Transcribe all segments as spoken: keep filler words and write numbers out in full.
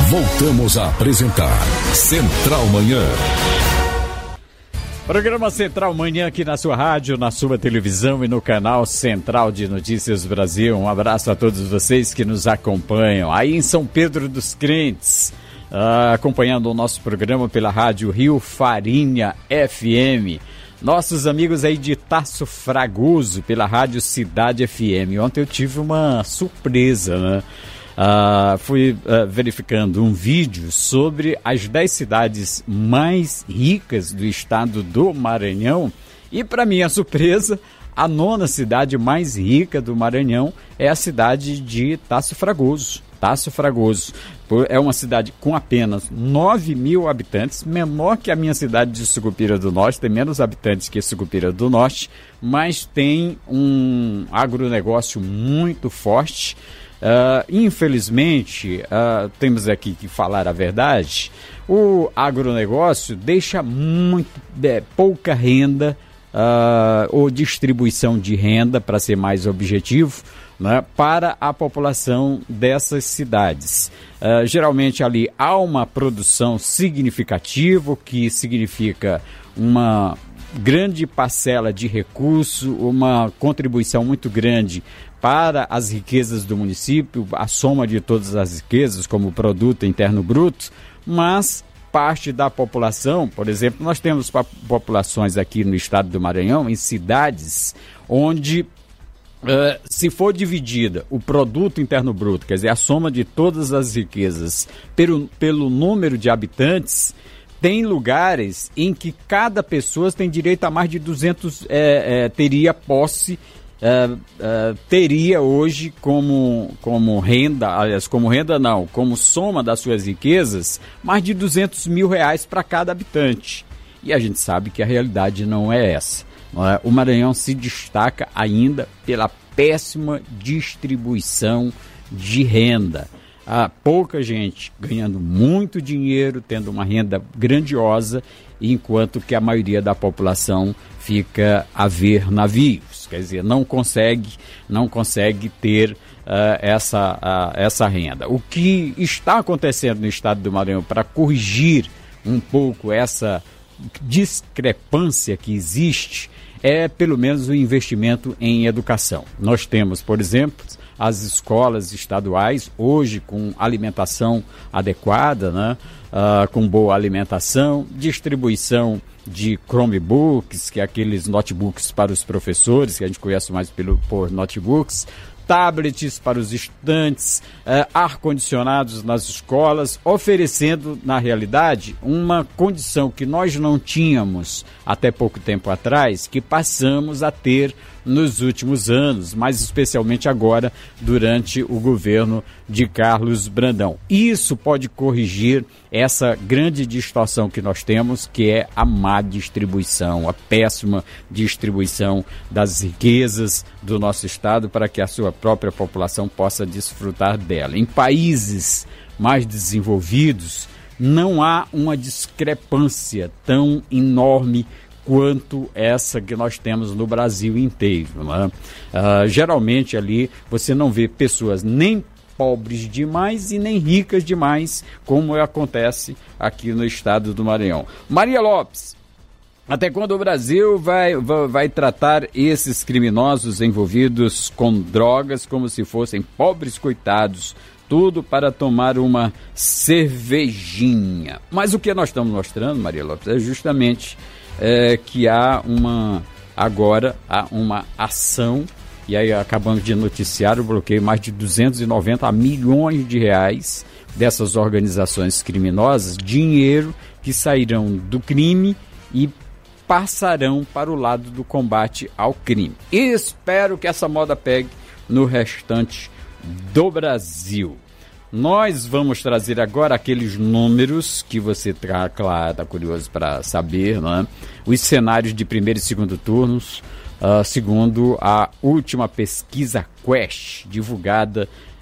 Voltamos a apresentar Central Manhã. Programa Central Manhã aqui na sua rádio, na sua televisão e no canal Central de Notícias Brasil. Um abraço a todos vocês que nos acompanham aí em São Pedro dos Crentes, uh, acompanhando o nosso programa pela rádio Rio Farinha F M. Nossos amigos aí de Tasso Fragoso pela rádio Cidade F M. Ontem eu tive uma surpresa, né? Uh, fui uh, verificando um vídeo sobre as dez cidades mais ricas do estado do Maranhão e, para minha surpresa, a nona cidade mais rica do Maranhão é a cidade de Tasso Fragoso. Tasso Fragoso é uma cidade com apenas nove mil habitantes, menor que a minha cidade de Sucupira do Norte, tem menos habitantes que Sucupira do Norte, mas tem um agronegócio muito forte. Uh, infelizmente, uh, temos aqui que falar a verdade, o agronegócio deixa muito, é, pouca renda uh, ou distribuição de renda, para ser mais objetivo, né, para a população dessas cidades. Uh, geralmente ali há uma produção significativa, o que significa uma grande parcela de recurso, uma contribuição muito grande para as riquezas do município, a soma de todas as riquezas como produto interno bruto, mas parte da população, por exemplo, nós temos populações aqui no estado do Maranhão, em cidades onde, uh, se for dividida o produto interno bruto, quer dizer, a soma de todas as riquezas pelo, pelo número de habitantes, tem lugares em que cada pessoa tem direito a mais de duzentos, é, é, teria posse, é, é, teria hoje como, como renda, aliás, como renda não, como soma das suas riquezas, mais de duzentos mil reais para cada habitante. E a gente sabe que a realidade não é essa. Não é? O Maranhão se destaca ainda pela péssima distribuição de renda. Há pouca gente ganhando muito dinheiro, tendo uma renda grandiosa, enquanto que a maioria da população fica a ver navios, quer dizer, não consegue, não consegue ter uh, essa, uh, essa renda. O que está acontecendo no estado do Maranhão para corrigir um pouco essa discrepância que existe é pelo menos o investimento em educação. Nós temos, por exemplo, as escolas estaduais, hoje com alimentação adequada, né? uh, com boa alimentação, distribuição de Chromebooks, que é aqueles notebooks para os professores, que a gente conhece mais pelo, por notebooks, tablets para os estudantes, uh, ar-condicionados nas escolas, oferecendo, na realidade, uma condição que nós não tínhamos até pouco tempo atrás, que passamos a ter nos últimos anos, mas especialmente agora, durante o governo de Carlos Brandão. Isso pode corrigir essa grande distorção que nós temos, que é a má distribuição, a péssima distribuição das riquezas do nosso estado para que a sua própria população possa desfrutar dela. Em países mais desenvolvidos, não há uma discrepância tão enorme quanto essa que nós temos no Brasil inteiro, né? Uh, geralmente ali você não vê pessoas nem pobres demais e nem ricas demais, como acontece aqui no estado do Maranhão. Maria Lopes, até quando o Brasil vai, vai, vai tratar esses criminosos envolvidos com drogas como se fossem pobres coitados, tudo para tomar uma cervejinha? Mas o que nós estamos mostrando, Maria Lopes, é justamente É, que há uma, agora há uma ação, e aí acabamos de noticiar o bloqueio mais de duzentos e noventa milhões de reais dessas organizações criminosas, dinheiro que sairão do crime e passarão para o lado do combate ao crime. E espero que essa moda pegue no restante do Brasil. Nós vamos trazer agora aqueles números que você está, claro, tá curioso para saber, né? Os cenários de primeiro e segundo turnos, uh, segundo a última pesquisa Quest, divulgada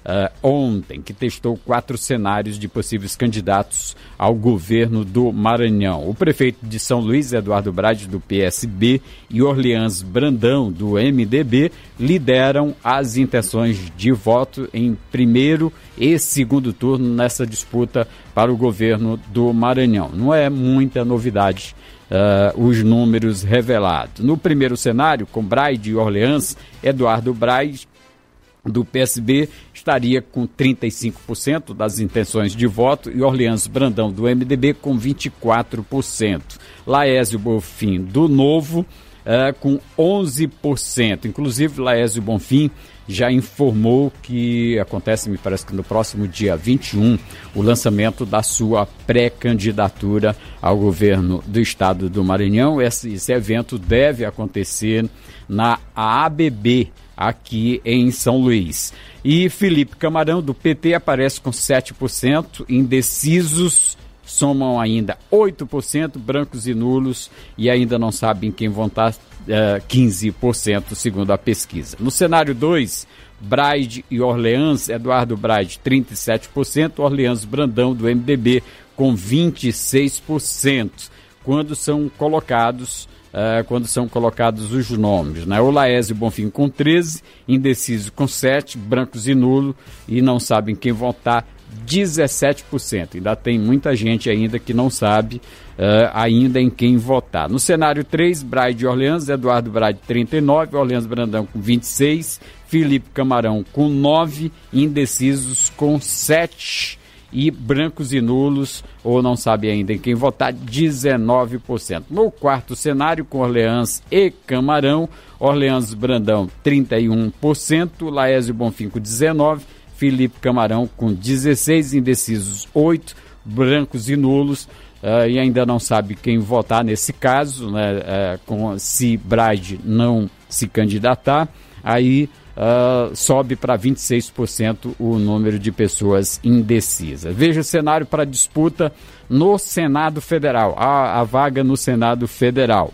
uh, ontem, que testou quatro cenários de possíveis candidatos ao governo do Maranhão. O prefeito de São Luís, Eduardo Braide, do P S B, e Orleans Brandão, do M D B, lideram as intenções de voto em primeiro e segundo turno nessa disputa para o governo do Maranhão. Não é muita novidade uh, os números revelados. No primeiro cenário, com Braide e Orleans, Eduardo Braide, do P S B, estaria com trinta e cinco por cento das intenções de voto e Orleans Brandão, do M D B, com vinte e quatro por cento. Laésio Bonfim, do Novo, uh, com onze por cento. Inclusive, Laésio Bonfim já informou que acontece, me parece que no próximo dia vinte e um, o lançamento da sua pré-candidatura ao governo do estado do Maranhão. Esse, esse evento deve acontecer na A B B, aqui em São Luís. E Felipe Camarão, do P T, aparece com sete por cento, indecisos somam ainda oito por cento, brancos e nulos, e ainda não sabem quem vão estar, uh, quinze por cento, segundo a pesquisa. No cenário dois, Braide e Orleans, Eduardo Braide, trinta e sete por cento, Orleans Brandão, do M D B, com vinte e seis por cento, quando são colocados Uh, quando são colocados os nomes, né? O Laésio Bonfim com treze, indeciso com sete, brancos e nulo, e não sabem quem votar, dezessete por cento. Ainda tem muita gente ainda que não sabe uh, ainda em quem votar. No cenário três, Braide e Orleans, Eduardo Braide trinta e nove, Orleans Brandão com vinte e seis, Felipe Camarão com nove, indecisos com sete, e brancos e nulos, ou não sabe ainda em quem votar, dezenove por cento. No quarto cenário, com Orleans e Camarão, Orleans Brandão, trinta e um por cento, Laésio Bonfim com dezenove por cento, Felipe Camarão com dezesseis por cento, indecisos oito por cento, brancos e nulos, uh, e ainda não sabe quem votar nesse caso, né, uh, com, se Braide não se candidatar, aí Uh, sobe para vinte e seis por cento o número de pessoas indecisas. Veja o cenário para disputa no Senado Federal, a, a vaga no Senado Federal.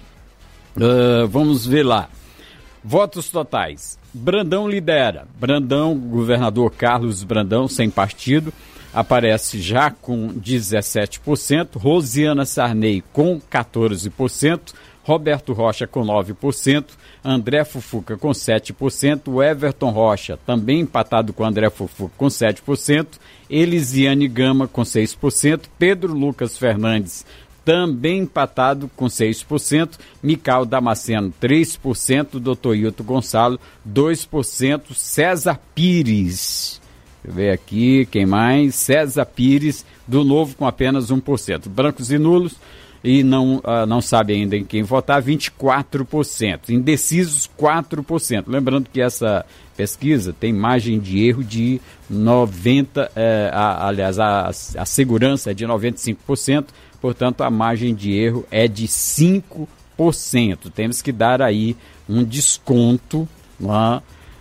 Uh, vamos ver lá. Votos totais. Brandão lidera. Brandão, governador Carlos Brandão, sem partido, aparece já com dezessete por cento. Rosiana Sarney com catorze por cento. Roberto Rocha com nove por cento, André Fufuca com sete por cento, Everton Rocha também empatado com André Fufuca com sete por cento, Elisiane Gama com seis por cento, Pedro Lucas Fernandes também empatado com seis por cento, Micael Damasceno três por cento, doutor Hilton Gonçalo dois por cento, César Pires, deixa eu ver aqui quem mais, César Pires do Novo com apenas um por cento, brancos e nulos, e não, uh, não sabe ainda em quem votar, vinte e quatro por cento. Indecisos, quatro por cento. Lembrando que essa pesquisa tem margem de erro de noventa por cento, eh, a, aliás, a, a segurança é de noventa e cinco por cento, portanto, a margem de erro é de cinco por cento. Temos que dar aí um desconto, uh, uh,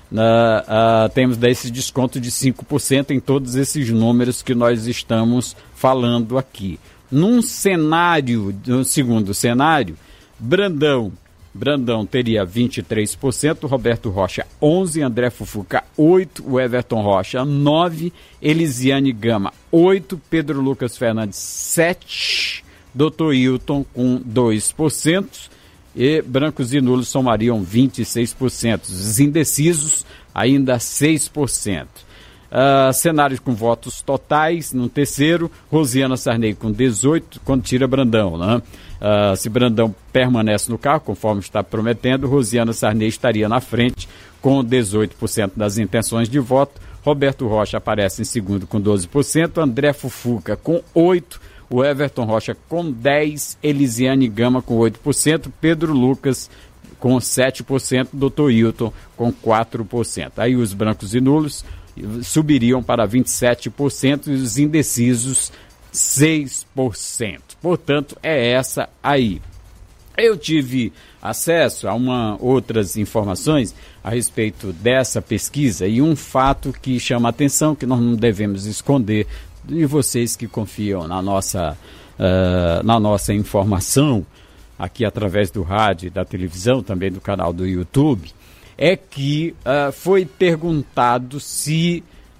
uh, temos dar esse desconto de cinco por cento em todos esses números que nós estamos falando aqui. Num cenário, no segundo cenário, Brandão, Brandão teria vinte e três por cento, Roberto Rocha onze por cento, André Fufuca oito por cento, o Everton Rocha nove por cento, Elisiane Gama oito por cento, Pedro Lucas Fernandes sete por cento, doutor Hilton com dois por cento e brancos e nulos somariam vinte e seis por cento. Os indecisos ainda seis por cento. Uh, cenários com votos totais, no terceiro, Rosiana Sarney com dezoito, quando tira Brandão, né? Uh, se Brandão permanece no cargo, conforme está prometendo, Rosiana Sarney estaria na frente com dezoito por cento das intenções de voto, Roberto Rocha aparece em segundo com doze por cento, André Fufuca com oito por cento, o Everton Rocha com dez por cento, Elisiane Gama com oito por cento, Pedro Lucas com sete por cento, doutor Hilton com quatro por cento. Aí os brancos e nulos subiriam para vinte e sete por cento e os indecisos seis por cento. Portanto, é essa aí. Eu tive acesso a uma, outras informações a respeito dessa pesquisa e um fato que chama a atenção, que nós não devemos esconder de vocês que confiam na nossa, uh, na nossa informação, aqui através do rádio e da televisão, também do canal do YouTube, é que uh, foi perguntado se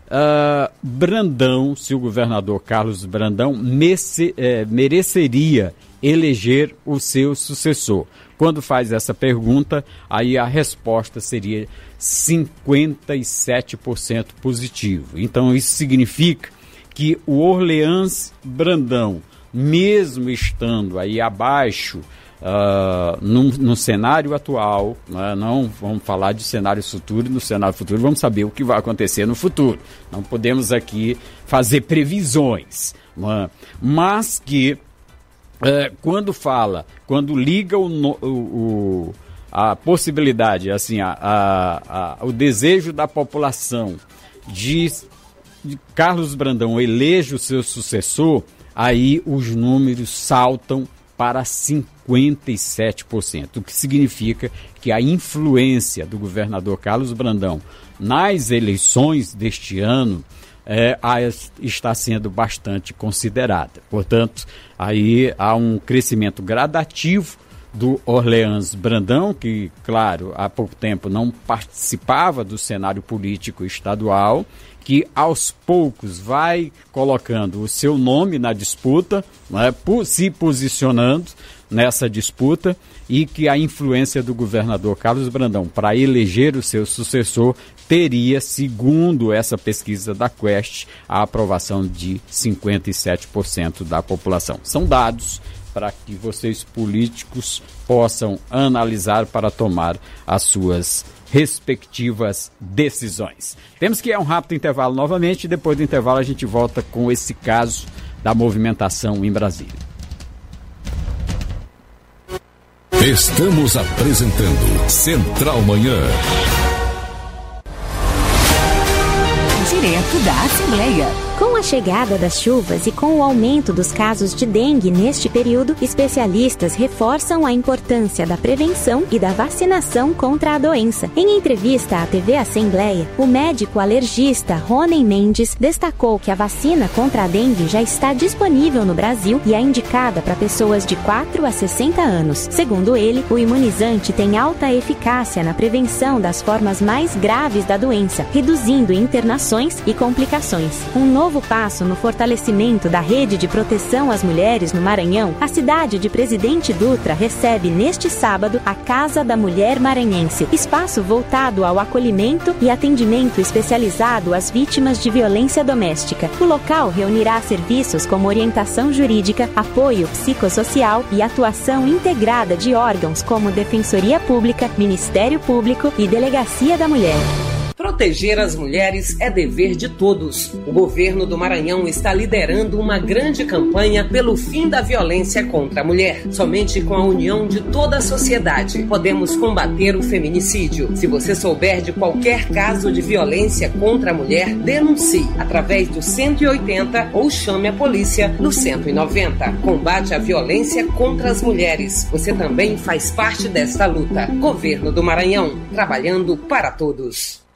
uh, Brandão, se o governador Carlos Brandão merece, é, mereceria eleger o seu sucessor. Quando faz essa pergunta, aí a resposta seria cinquenta e sete por cento positivo. Então isso significa que o Orleans Brandão, mesmo estando aí abaixo uh, no, no cenário atual, né, não vamos falar de cenário futuro, no cenário futuro vamos saber o que vai acontecer no futuro. Não podemos aqui fazer previsões, né, mas que uh, quando fala, quando liga o, o, o, a possibilidade, assim, a, a, a, o desejo da população de, de Carlos Brandão eleger o seu sucessor, aí os números saltam para cinquenta e sete por cento, o que significa que a influência do governador Carlos Brandão nas eleições deste ano é, está sendo bastante considerada. Portanto, aí há um crescimento gradativo do Orleans Brandão, que, claro, há pouco tempo não participava do cenário político estadual, que aos poucos vai colocando o seu nome na disputa, né, se posicionando nessa disputa, e que a influência do governador Carlos Brandão para eleger o seu sucessor teria, segundo essa pesquisa da Quest, a aprovação de cinquenta e sete por cento da população. São dados para que vocês políticos possam analisar para tomar as suas respectivas decisões. Temos que ir a um rápido intervalo novamente, e depois do intervalo a gente volta com esse caso da movimentação em Brasília. Estamos apresentando Central Manhã. Direto da Assembleia. Com a chegada das chuvas e com o aumento dos casos de dengue neste período, especialistas reforçam a importância da prevenção e da vacinação contra a doença. Em entrevista à T V Assembleia, o médico alergista Rony Mendes destacou que a vacina contra a dengue já está disponível no Brasil e é indicada para pessoas de quatro a sessenta anos. Segundo ele, o imunizante tem alta eficácia na prevenção das formas mais graves da doença, reduzindo internações e complicações. Um novo Novo passo no fortalecimento da rede de proteção às mulheres no Maranhão, a cidade de Presidente Dutra recebe neste sábado a Casa da Mulher Maranhense, espaço voltado ao acolhimento e atendimento especializado às vítimas de violência doméstica. O local reunirá serviços como orientação jurídica, apoio psicossocial e atuação integrada de órgãos como Defensoria Pública, Ministério Público e Delegacia da Mulher. Proteger as mulheres é dever de todos. O governo do Maranhão está liderando uma grande campanha pelo fim da violência contra a mulher. Somente com a união de toda a sociedade podemos combater o feminicídio. Se você souber de qualquer caso de violência contra a mulher, denuncie através do cento e oitenta ou chame a polícia no cento e noventa. Combate a violência contra as mulheres. Você também faz parte desta luta. Governo do Maranhão, trabalhando para todos.